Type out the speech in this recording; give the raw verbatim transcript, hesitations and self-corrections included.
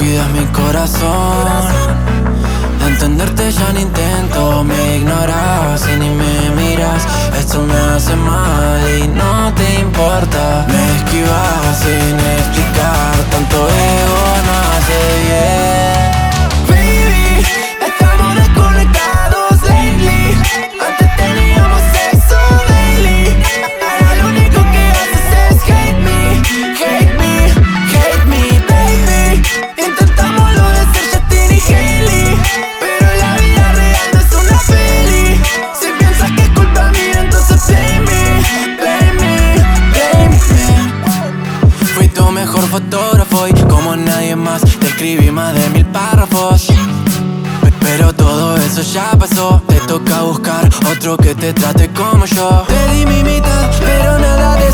cuidas mi corazón. Entenderte ya no intento, me ignoras y ni me miras. Esto me hace mal y no te importa. Me esquivas sin explicar, tanto ego no hace bien. Baby, estamos desconectados lately. Antes teníamos sexo daily. Ahora lo único que haces es hate me, hate me, hate me, baby. Intentamos lo de ser Justin y Hailey, pero la vida real no es una peli. Si piensas que es culpa mía, entonces blame me, blame me, blame me. Fui tu mejor fotógrafo y como nadie más te escribí más de mil párrafos. Pero todo eso ya pasó, te toca buscar otro que te trate como yo. Te di mi mitad, pero nada de